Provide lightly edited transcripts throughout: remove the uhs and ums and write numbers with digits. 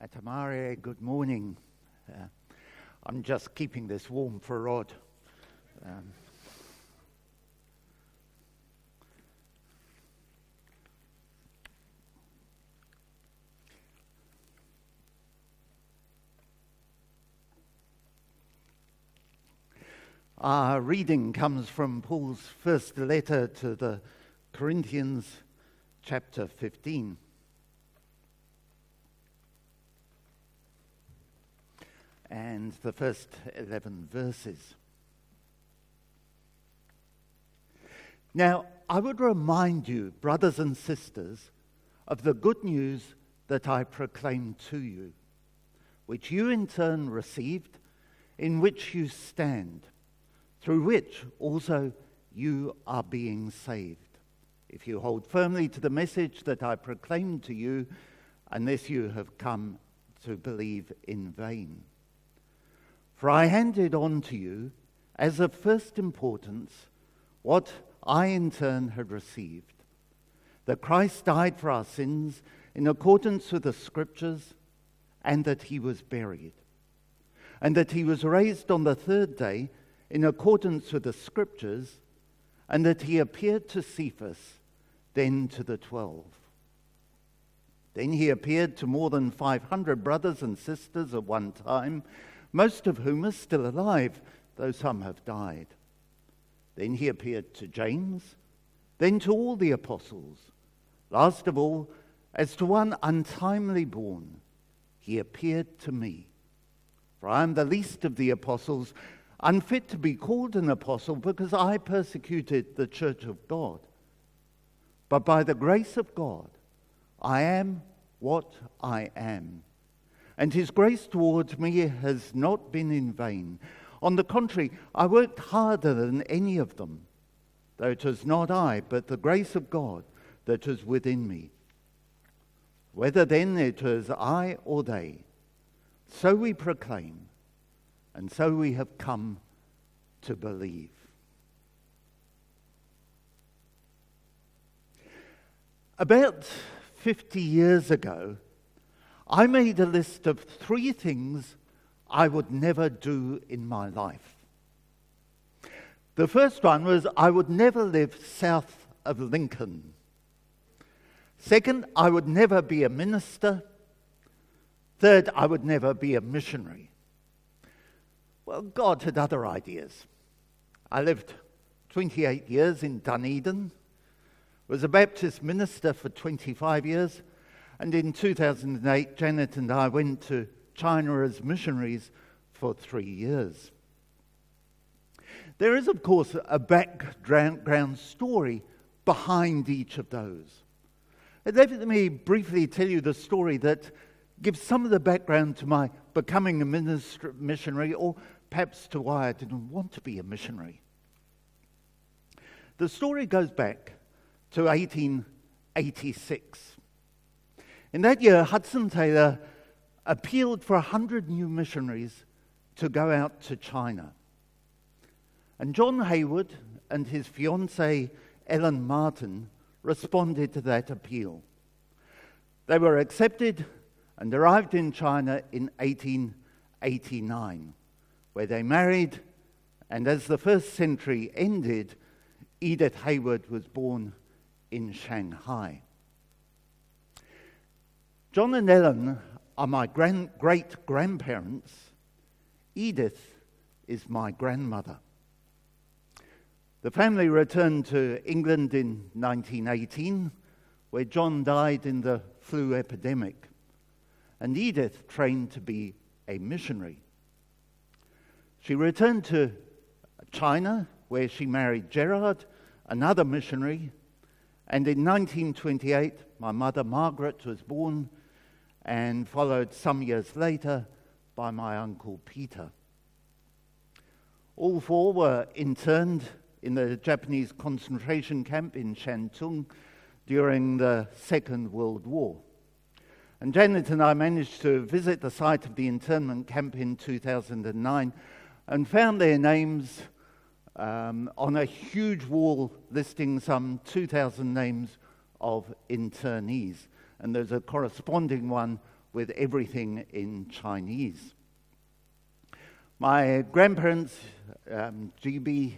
Tamare, good morning. I'm just keeping this warm for Rod. Our reading comes from Paul's first letter to the Corinthians, chapter 15. And the first 11 verses. Now, I would remind you, brothers and sisters, of the good news that I proclaimed to you, which you in turn received, in which you stand, through which also you are being saved, if you hold firmly to the message that I proclaimed to you, unless you have come to believe in vain. For I handed on to you, as of first importance, what I in turn had received, that Christ died for our sins in accordance with the Scriptures, and that he was buried, and that he was raised on the third day in accordance with the Scriptures, and that he appeared to Cephas, then to the 12. Then he appeared to more than 500 brothers and sisters at one time, most of whom are still alive, though some have died. Then he appeared to James, then to all the apostles. Last of all, as to one untimely born, he appeared to me. For I am the least of the apostles, unfit to be called an apostle, because I persecuted the church of God. But by the grace of God, I am what I am. And his grace towards me has not been in vain. On the contrary, I worked harder than any of them, though it was not I, but the grace of God that was within me. Whether then it was I or they, so we proclaim, and so we have come to believe. About 50 years ago, I made a list of 3 things I would never do in my life. The first one was I would never live south of Lincoln. Second, I would never be a minister. Third, I would never be a missionary. Well, God had other ideas. I lived 28 years in Dunedin, was a Baptist minister for 25 years, and in 2008, Janet and I went to China as missionaries for 3 years. There is, of course, a background story behind each of those. Let me briefly tell you the story that gives some of the background to my becoming a missionary, or perhaps to why I didn't want to be a missionary. The story goes back to 1886. In that year, Hudson Taylor appealed for 100 new missionaries to go out to China. And John Hayward and his fiancée, Ellen Martin, responded to that appeal. They were accepted and arrived in China in 1889, where they married, and as the first century ended, Edith Hayward was born in Shanghai. John and Ellen are my great-grandparents. Edith is my grandmother. The family returned to England in 1918, where John died in the flu epidemic, and Edith trained to be a missionary. She returned to China, where she married Gerard, another missionary, and in 1928, my mother Margaret was born, and followed some years later by my uncle Peter. All 4 were interned in the Japanese concentration camp in Shantung during the Second World War. And Janet and I managed to visit the site of the internment camp in 2009 and found their names on a huge wall listing some 2,000 names of internees. And there's a corresponding one with everything in Chinese. My grandparents, GB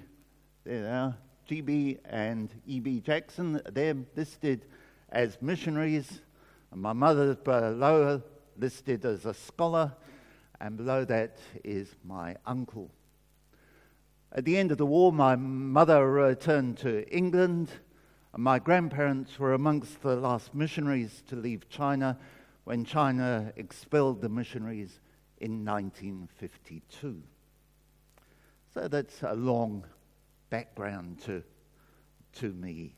and E.B. Jackson, they're listed as missionaries. And my mother below listed as a scholar, and below that is my uncle. At the end of the war, my mother returned to England, and my grandparents were amongst the last missionaries to leave China when China expelled the missionaries in 1952. So that's a long background to me.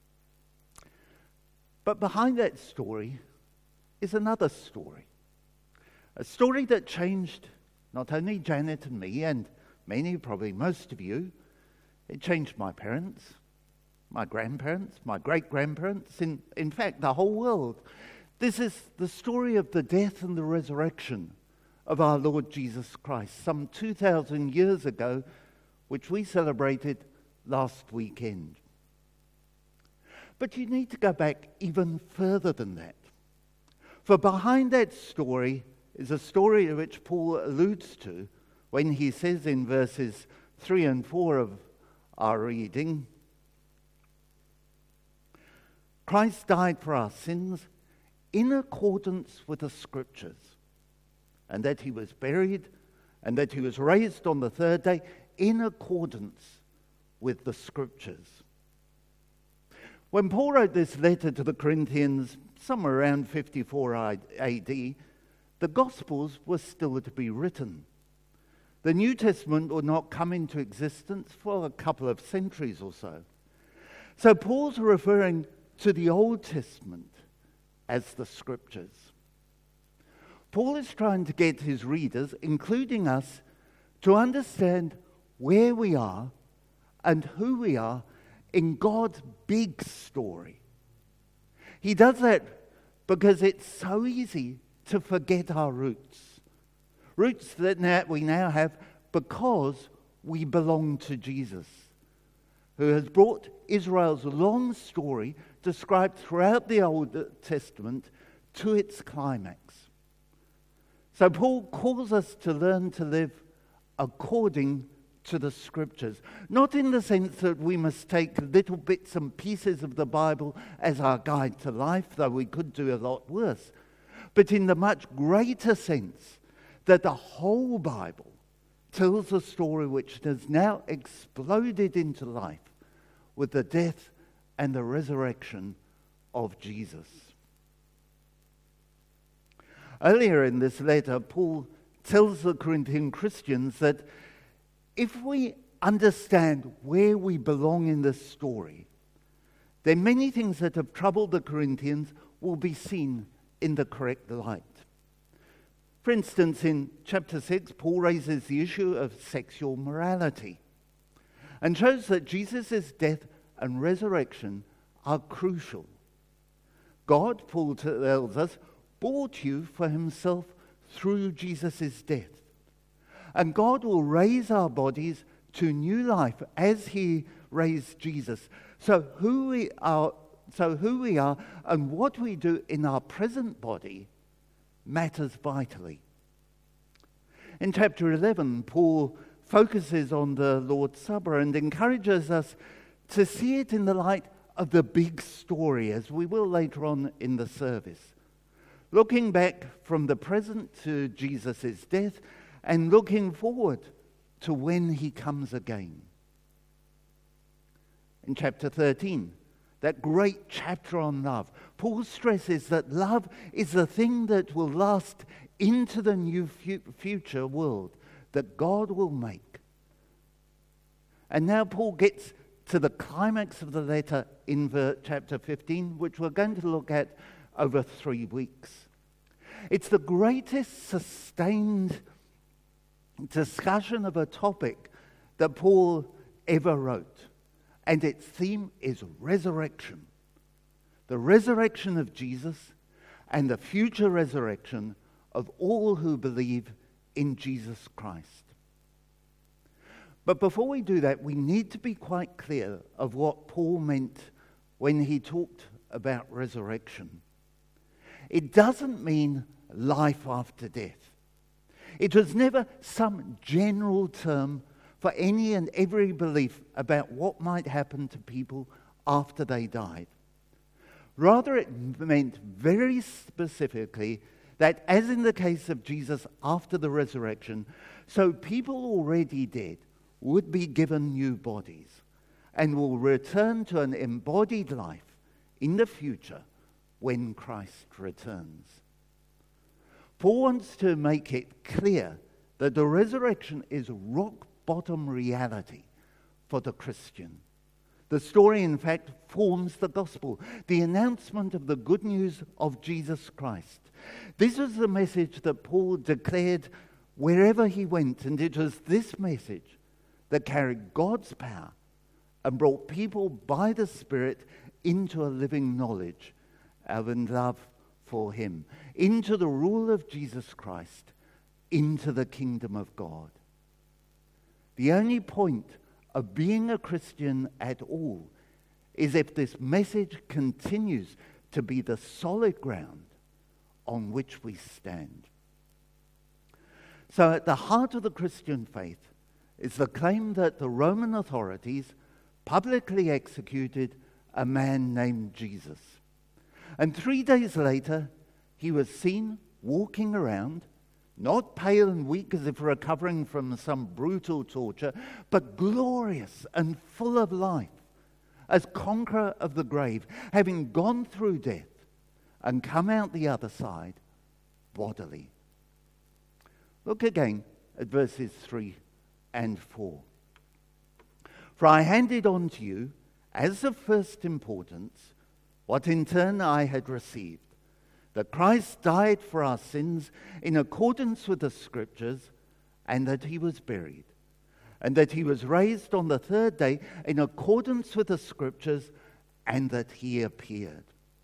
But behind that story is another story. A story that changed not only Janet and me, and many, probably most of you. It changed my parents, my grandparents, my great-grandparents, in fact, the whole world. This is the story of the death and the resurrection of our Lord Jesus Christ, some 2,000 years ago, which we celebrated last weekend. But you need to go back even further than that. For behind that story is a story which Paul alludes to when he says in verses 3 and 4 of our reading, Christ died for our sins in accordance with the Scriptures, and that he was buried, and that he was raised on the third day in accordance with the Scriptures. When Paul wrote this letter to the Corinthians, somewhere around 54 AD, the Gospels were still to be written. The New Testament would not come into existence for a couple of centuries or so. So Paul's referring to the Old Testament as the Scriptures. Paul is trying to get his readers, including us, to understand where we are and who we are in God's big story. He does that because it's so easy to forget our roots. Roots that we now have because we belong to Jesus, who has brought Israel's long story described throughout the Old Testament to its climax. So Paul calls us to learn to live according to the Scriptures, not in the sense that we must take little bits and pieces of the Bible as our guide to life, though we could do a lot worse, but in the much greater sense that the whole Bible tells a story which has now exploded into life with the death and the resurrection of Jesus. Earlier in this letter, Paul tells the Corinthian Christians that if we understand where we belong in this story, then many things that have troubled the Corinthians will be seen in the correct light. For instance, in chapter 6, Paul raises the issue of sexual morality and shows that Jesus' death and resurrection are crucial. God, Paul tells us, bought you for himself through Jesus' death. And God will raise our bodies to new life as he raised Jesus. So who we are and what we do in our present body matters vitally. In chapter 11, Paul focuses on the Lord's Supper and encourages us to see it in the light of the big story, as we will later on in the service. Looking back from the present to Jesus' death and looking forward to when he comes again. In chapter 13, that great chapter on love, Paul stresses that love is the thing that will last into the new future world that God will make. And now Paul gets to the climax of the letter in chapter 15, which we're going to look at over 3 weeks. It's the greatest sustained discussion of a topic that Paul ever wrote. And its theme is resurrection. The resurrection of Jesus and the future resurrection of all who believe in Jesus Christ. But before we do that, we need to be quite clear of what Paul meant when he talked about resurrection. It doesn't mean life after death. It was never some general term for any and every belief about what might happen to people after they died. Rather, it meant very specifically that, as in the case of Jesus after the resurrection, so people already dead would be given new bodies and will return to an embodied life in the future when Christ returns. Paul wants to make it clear that the resurrection is rock-bottom reality for the Christian. The story, in fact, forms the gospel, the announcement of the good news of Jesus Christ. This was the message that Paul declared wherever he went, and it was this message that carried God's power and brought people by the Spirit into a living knowledge and love for him, into the rule of Jesus Christ, into the kingdom of God. The only point of being a Christian at all is if this message continues to be the solid ground on which we stand. So at the heart of the Christian faith is the claim that the Roman authorities publicly executed a man named Jesus. And 3 days later, he was seen walking around, not pale and weak as if recovering from some brutal torture, but glorious and full of life, as conqueror of the grave, having gone through death and come out the other side bodily. Look again at verses 3 and 4. For I handed on to you, as of first importance, what in turn I had received, that Christ died for our sins in accordance with the Scriptures, and that he was buried, and that he was raised on the third day in accordance with the Scriptures, and that he appeared.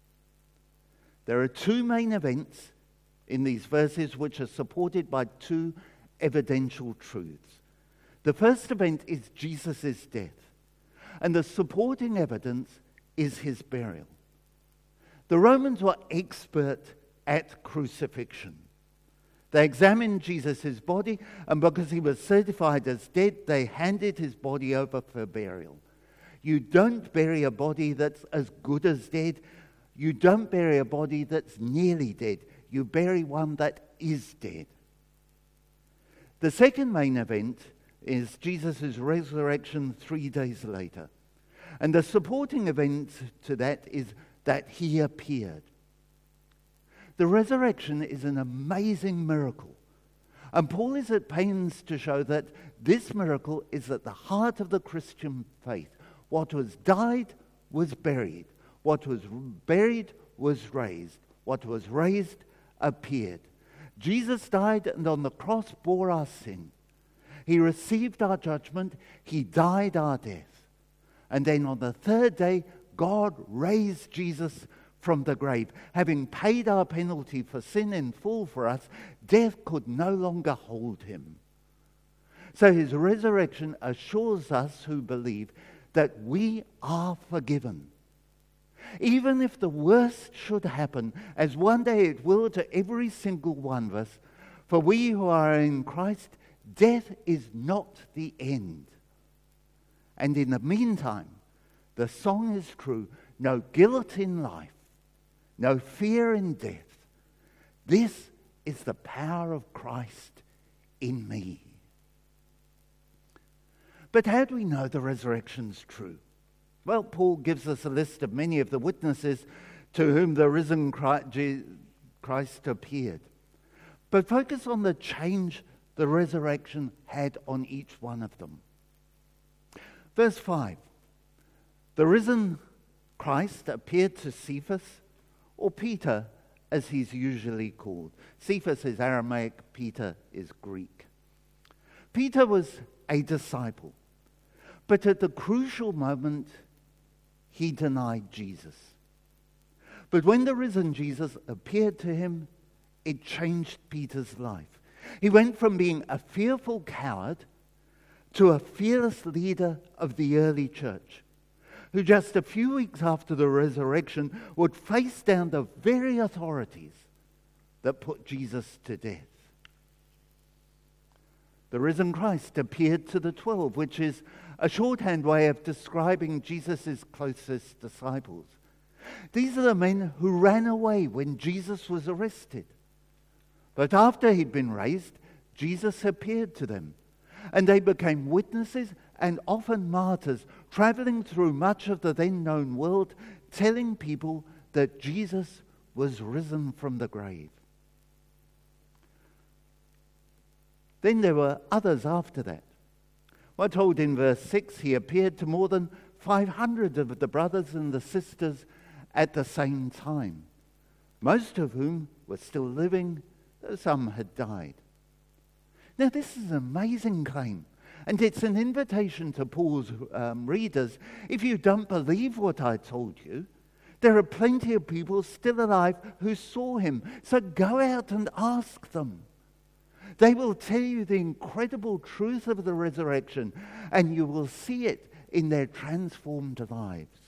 There are two main events in these verses which are supported by two evidential truths. The first event is Jesus' death, and the supporting evidence is his burial. The Romans were expert at crucifixion. They examined Jesus' body, and because he was certified as dead, they handed his body over for burial. You don't bury a body that's as good as dead. You don't bury a body that's nearly dead. You bury one that is dead. The second main event is Jesus' resurrection 3 days later. And the supporting event to that is that he appeared. The resurrection is an amazing miracle. And Paul is at pains to show that this miracle is at the heart of the Christian faith. What was died was buried. What was buried was raised. What was raised appeared. Jesus died and on the cross bore our sin. He received our judgment. He died our death. And then on the third day, God raised Jesus from the grave. Having paid our penalty for sin in full for us, death could no longer hold him. So his resurrection assures us who believe that we are forgiven. Even if the worst should happen, as one day it will to every single one of us, for we who are in Christ, death is not the end. And in the meantime, the song is true: no guilt in life, no fear in death. This is the power of Christ in me. But how do we know the resurrection's true? Well, Paul gives us a list of many of the witnesses to whom the risen Christ appeared. But focus on the change the resurrection had on each one of them. Verse 5. The risen Christ appeared to Cephas, or Peter, as he's usually called. Cephas is Aramaic, Peter is Greek. Peter was a disciple, but at the crucial moment, he denied Jesus. But when the risen Jesus appeared to him, it changed Peter's life. He went from being a fearful coward to a fearless leader of the early church, who just a few weeks after the resurrection would face down the very authorities that put Jesus to death. The risen Christ appeared to the 12, which is a shorthand way of describing Jesus' closest disciples. These are the men who ran away when Jesus was arrested. But after he'd been raised, Jesus appeared to them, and they became witnesses and often martyrs, traveling through much of the then known world, telling people that Jesus was risen from the grave. Then there were others after that. We're told in verse 6, he appeared to more than 500 of the brothers and the sisters at the same time, most of whom were still living, though some had died. Now this is an amazing claim, and it's an invitation to Paul's readers. If you don't believe what I told you, there are plenty of people still alive who saw him, so go out and ask them. They will tell you the incredible truth of the resurrection, and you will see it in their transformed lives.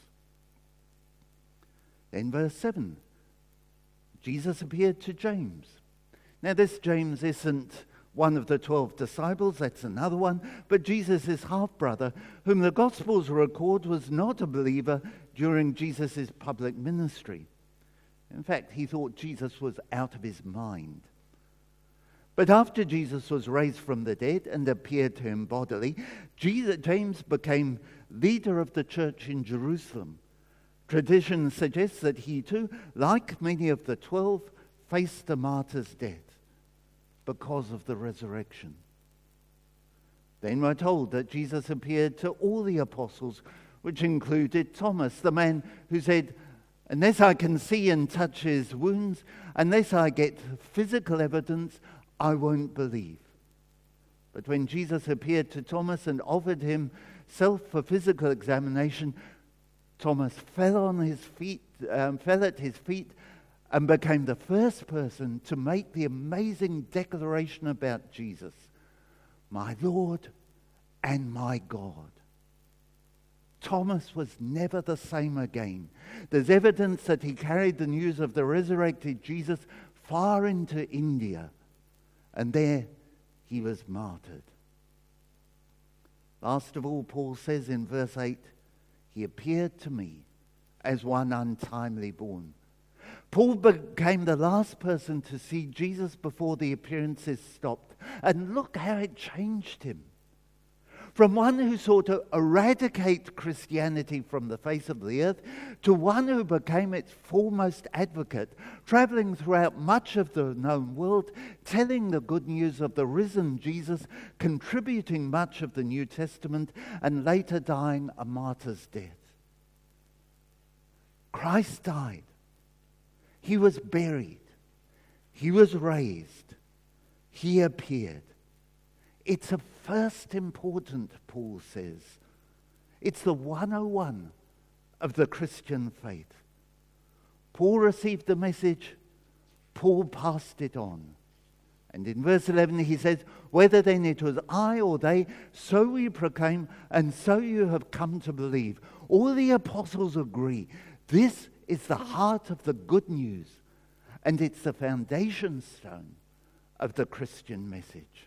Then verse 7, Jesus appeared to James. Now this James isn't one of the 12 disciples, that's another one, but Jesus' half-brother, whom the Gospels record was not a believer during Jesus' public ministry. In fact, he thought Jesus was out of his mind. But after Jesus was raised from the dead and appeared to him bodily, James became leader of the church in Jerusalem. Tradition suggests that he too, like many of the 12, faced a martyr's death because of the resurrection. Then we're told that Jesus appeared to all the apostles, which included Thomas, the man who said, "Unless I can see and touch his wounds, unless I get physical evidence, I won't believe." But when Jesus appeared to Thomas and offered himself for physical examination, Thomas fell at his feet and became the first person to make the amazing declaration about Jesus: "My Lord and my God." Thomas was never the same again. There's evidence that he carried the news of the resurrected Jesus far into India, and there he was martyred. Last of all, Paul says in verse 8, he appeared to me as one untimely born. Paul became the last person to see Jesus before the appearances stopped. And look how it changed him. From one who sought to eradicate Christianity from the face of the earth to one who became its foremost advocate, traveling throughout much of the known world, telling the good news of the risen Jesus, contributing much of the New Testament, and later dying a martyr's death. Christ died. He was buried. He was raised. He appeared. It's a first important, Paul says. It's the 101 of the Christian faith. Paul received the message. Paul passed it on. And in verse 11 he says, "Whether then it was I or they, so we proclaim, and so you have come to believe." All the apostles agree. This is the heart of the good news, and it's the foundation stone of the Christian message.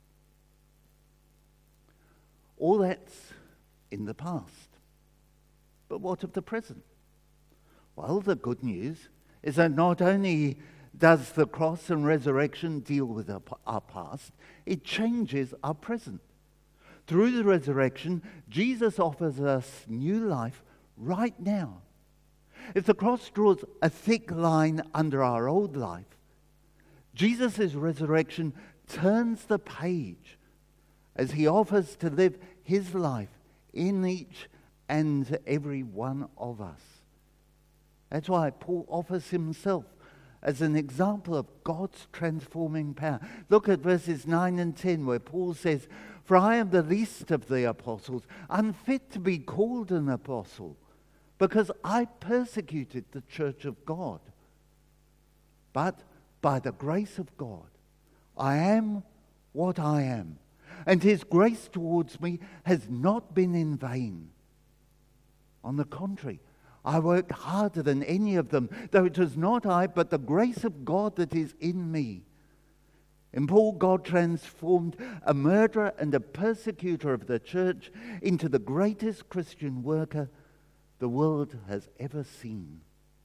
All that's in the past. But what of the present? Well, the good news is that not only does the cross and resurrection deal with our past, it changes our present. Through the resurrection, Jesus offers us new life right now. If the cross draws a thick line under our old life, Jesus' resurrection turns the page as he offers to live his life in each and every one of us. That's why Paul offers himself as an example of God's transforming power. Look at verses 9 and 10 where Paul says, "For I am the least of the apostles, unfit to be called an apostle, because I persecuted the church of God. But by the grace of God, I am what I am. And his grace towards me has not been in vain. On the contrary, I worked harder than any of them, though it was not I, but the grace of God that is in me. In Paul, God transformed a murderer and a persecutor of the church into the greatest Christian worker the world has ever seen.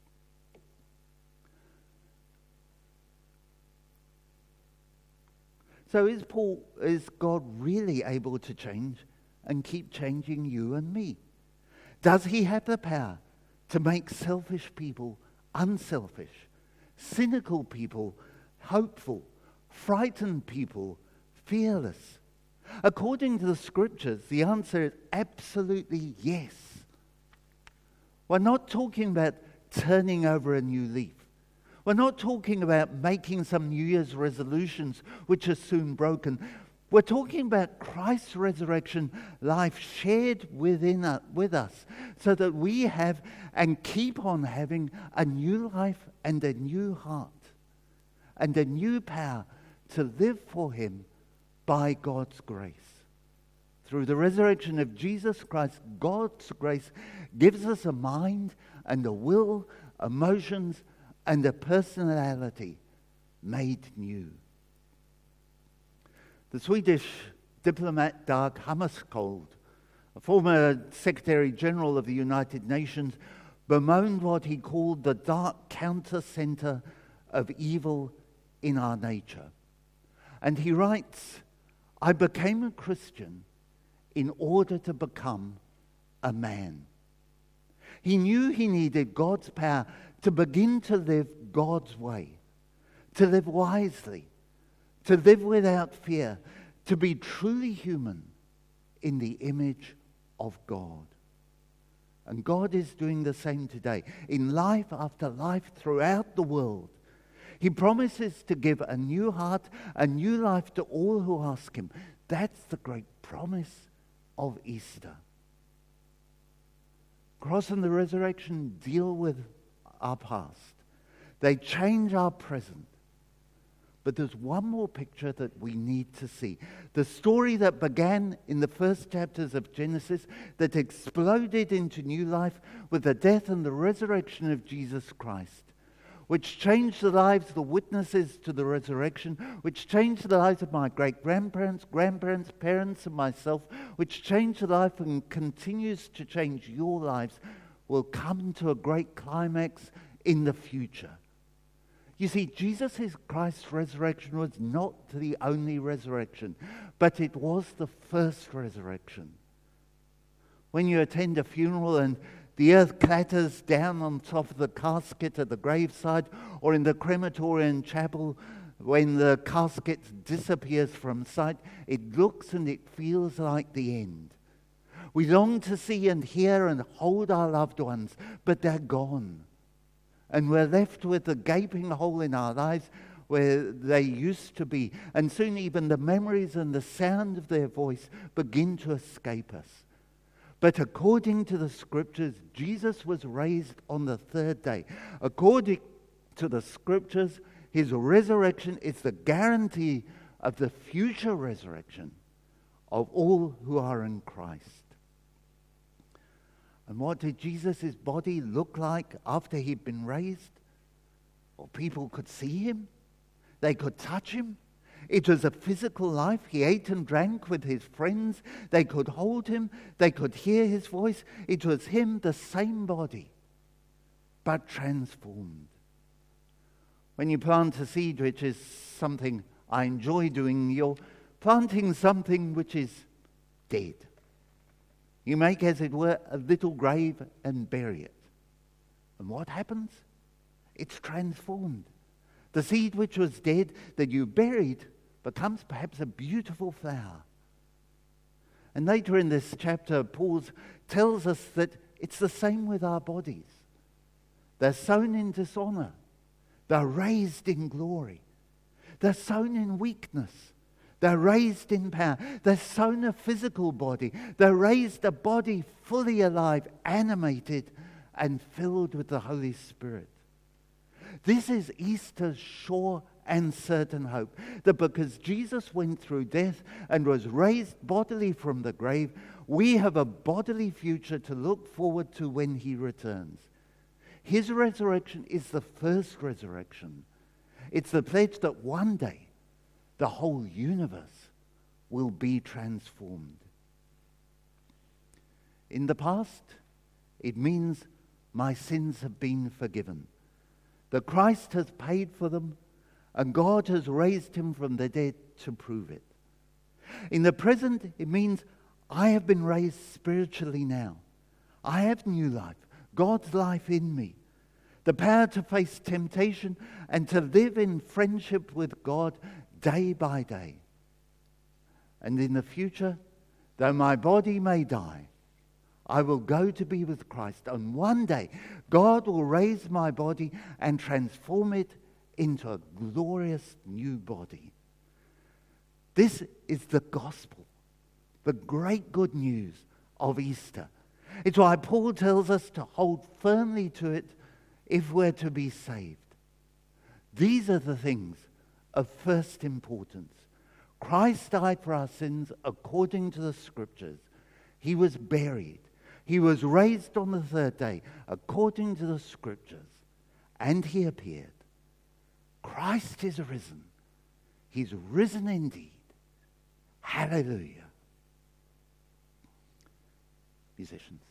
So is God really able to change and keep changing you and me? Does he have the power to make selfish people unselfish, cynical people hopeful, frightened people fearless? According to the scriptures, the answer is absolutely yes. We're not talking about turning over a new leaf. We're not talking about making some New Year's resolutions which are soon broken. We're talking about Christ's resurrection life shared with us so that we have and keep on having a new life and a new heart and a new power to live for him by God's grace. Through the resurrection of Jesus Christ, God's grace gives us a mind and a will, emotions, and a personality made new. The Swedish diplomat Dag Hammarskjöld, a former Secretary General of the United Nations, bemoaned what he called the dark counter center of evil in our nature. And he writes, "I became a Christian in order to become a man." He knew he needed God's power to begin to live God's way, to live wisely, to live without fear, to be truly human in the image of God. And God is doing the same today. In life after life throughout the world, he promises to give a new heart, a new life to all who ask him. That's the great promise of Easter. Cross and the resurrection deal with our past. They change our present. But there's one more picture that we need to see. The story that began in the first chapters of Genesis, that exploded into new life with the death and the resurrection of Jesus Christ, which changed the lives of the witnesses to the resurrection, which changed the lives of my great-grandparents, grandparents, parents, and myself, which changed the life and continues to change your lives, will come to a great climax in the future. You see, Jesus Christ's resurrection was not the only resurrection, but it was the first resurrection. When you attend a funeral and the earth clatters down on top of the casket at the graveside, or in the crematorium chapel, when the casket disappears from sight, it looks and it feels like the end. We long to see and hear and hold our loved ones, but they're gone. And we're left with a gaping hole in our lives where they used to be. And soon even the memories and the sound of their voice begin to escape us. But according to the scriptures, Jesus was raised on the third day. According to the scriptures, his resurrection is the guarantee of the future resurrection of all who are in Christ. And what did Jesus' body look like after he'd been raised? Well, people could see him. They could touch him. It was a physical life. He ate and drank with his friends. They could hold him. They could hear his voice. It was him, the same body, but transformed. When you plant a seed, which is something I enjoy doing, you're planting something which is dead. You make, as it were, a little grave and bury it. And what happens? It's transformed. The seed which was dead that you buried becomes perhaps a beautiful flower. And later in this chapter, Paul tells us that it's the same with our bodies. They're sown in dishonor. They're raised in glory. They're sown in weakness. They're raised in power. They're sown a physical body. They're raised a body fully alive, animated, and filled with the Holy Spirit. This is Easter's sure and certain hope, that because Jesus went through death and was raised bodily from the grave, we have a bodily future to look forward to when he returns. His resurrection is the first resurrection. It's the pledge that one day the whole universe will be transformed. In the past, it means my sins have been forgiven. That Christ has paid for them, and God has raised him from the dead to prove it. In the present, it means I have been raised spiritually now. I have new life, God's life in me, the power to face temptation and to live in friendship with God day by day. And in the future, though my body may die, I will go to be with Christ. And one day, God will raise my body and transform it into a glorious new body. This is the gospel, the great good news of Easter. It's why Paul tells us to hold firmly to it if we're to be saved. These are the things of first importance. Christ died for our sins according to the Scriptures. He was buried. He was raised on the third day according to the Scriptures. And he appeared. Christ is risen. He's risen indeed. Hallelujah. Musicians.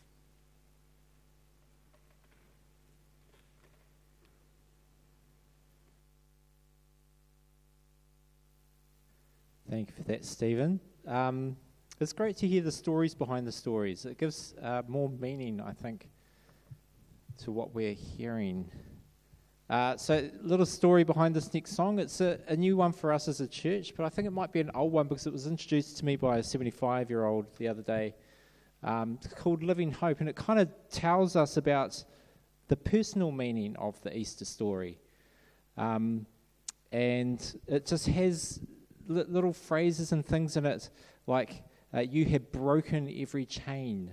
Thank you for that, Stephen. It's great to hear the stories behind the stories. It gives more meaning, I think, to what we're hearing. So a little story behind this next song. It's a new one for us as a church, but I think it might be an old one because it was introduced to me by a 75-year-old the other day. It's called Living Hope, and it kind of tells us about the personal meaning of the Easter story. And it just has little phrases and things in it like, you have broken every chain.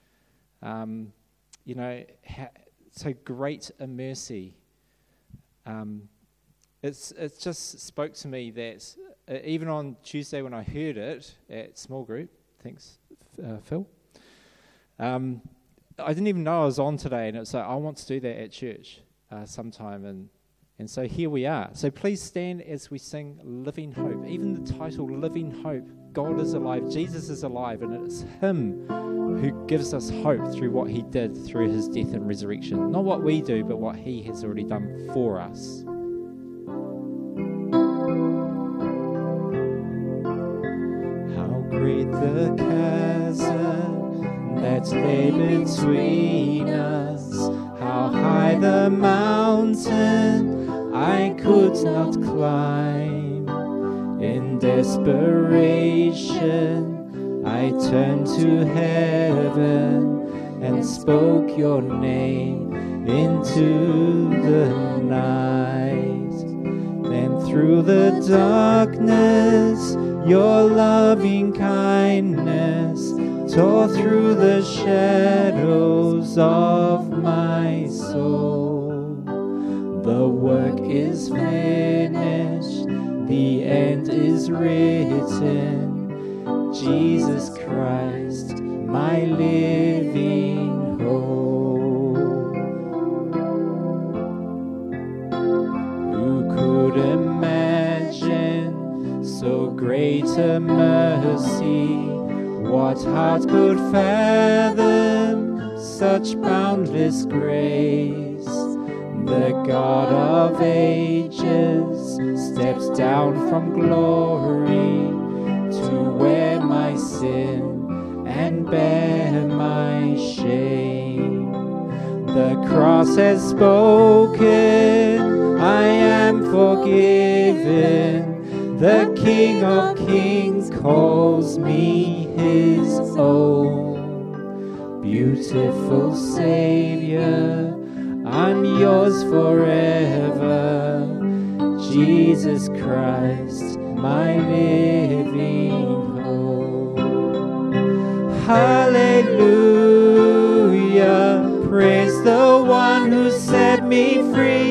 So great a mercy. It's just spoke to me that even on Tuesday when I heard it at small group, thanks Phil, I didn't even know I was on today, and it's like I want to do that at church sometime, and so here we are. So please stand as we sing Living Hope. Even the title, Living Hope, God is alive, Jesus is alive, and it's him who gives us hope through what he did through his death and resurrection. Not what we do, but what he has already done for us. How great the chasm that lay between us, how high the mountain I could not climb. In desperation, I turned to heaven and spoke your name into the night. Then through the darkness, your loving kindness tore through the shadows of my soul. The work is finished, the end is written. Jesus Christ, my living hope. Who could imagine so great a mercy? What heart could fathom such boundless grace? The God of ages steps down from glory to wear my sin and bear my shame. The cross has spoken, I am forgiven. The King of Kings calls me his own. Beautiful Savior, I'm yours forever. Jesus Christ, my living hope. Hallelujah, praise the one who set me free.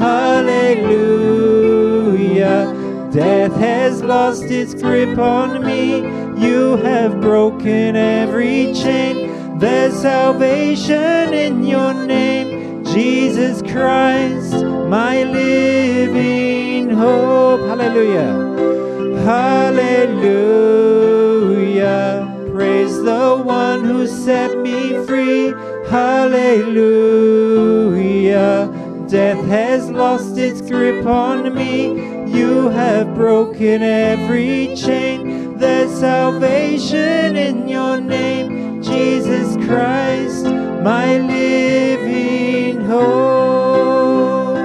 Hallelujah, death has lost its grip on me. You have broken every chain. There's salvation in your name. Jesus Christ, my living hope. Hallelujah. Hallelujah. Praise the one who set me free. Hallelujah. Death has lost its grip on me. You have broken every chain. There's salvation in your name, Jesus Christ, my living hope.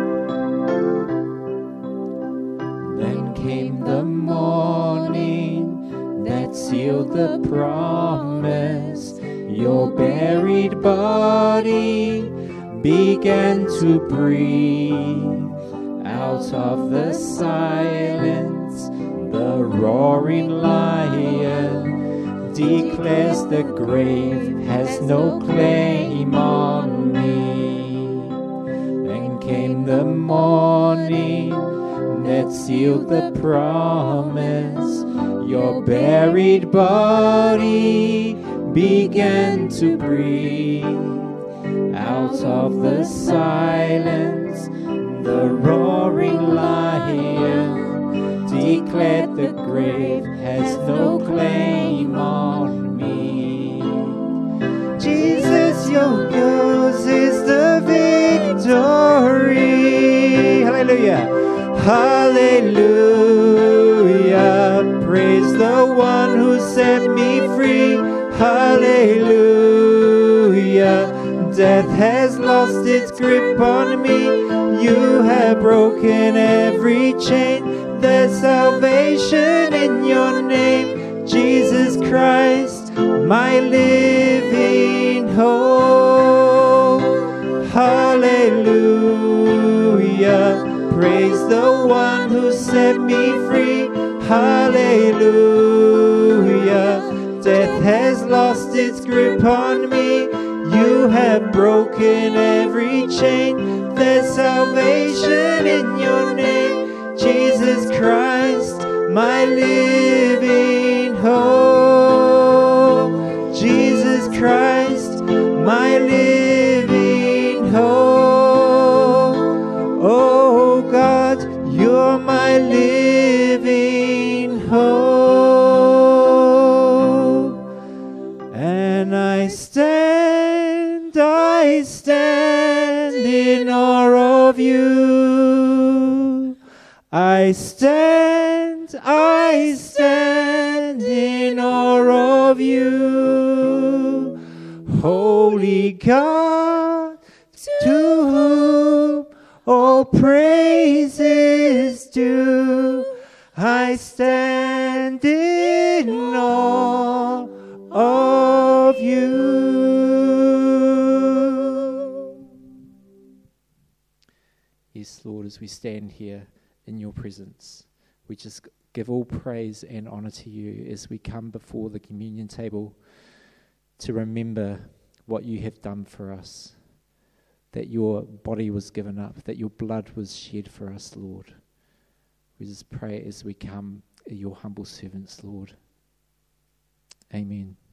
Then came the morning that sealed the promise. Your buried body began to breathe. Out of the silence, the roaring lion declares the grave has no claim on me. Then came the morning that sealed the promise. Your buried body began to breathe. Out of the silence, the roaring lion declared the grave has no claim on me. Jesus, yours is the victory. Hallelujah. Hallelujah. Praise the one who set me free. Hallelujah. Death has lost its grip on me. You have broken every chain. There's salvation in your name, Jesus Christ, my living hope. Hallelujah. Praise the one who set me free. Hallelujah. Death has lost its grip on me. You have broken every chain. There's salvation in your name, Jesus Christ, my living hope. Jesus Christ, my living hope. Oh God, you're my living hope. And I stand in awe of you. I stand in awe of you. Holy God, to whom all praise is due. I stand in awe of you. Yes, Lord, as we stand here in your presence, we just give all praise and honor to you as we come before the communion table to remember what you have done for us, that your body was given up, that your blood was shed for us, Lord. We just pray as we come, your humble servants, Lord. Amen.